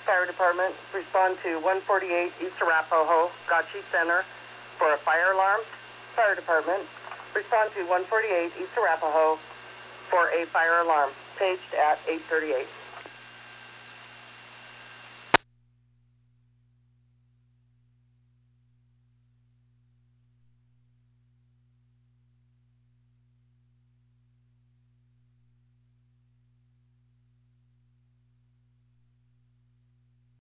Fire Department, respond to 148 East Arapahoe, Gotchi Center for a fire alarm. Fire Department, respond to 148 East Arapahoe for a fire alarm, paged at 8:38.